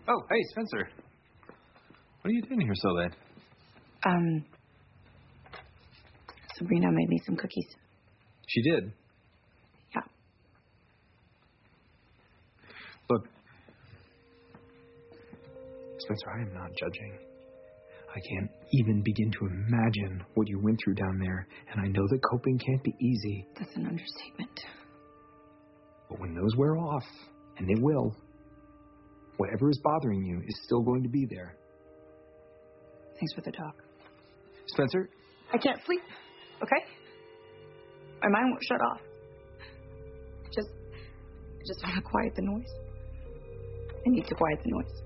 Oh, hey, Spencer. What are you doing here so late? Sabrina made me some cookies. She did? Yeah. Look, Spencer, I am not judging. I can't even begin to imagine what you went through down there, and I know that coping can't be easy. That's an understatement. But when those wear off, and they will, whatever is bothering you is still going to be there. Thanks for the talk. Spencer? I can't sleep, okay? My mind won't shut off. I just want to quiet the noise. I need to quiet the noise.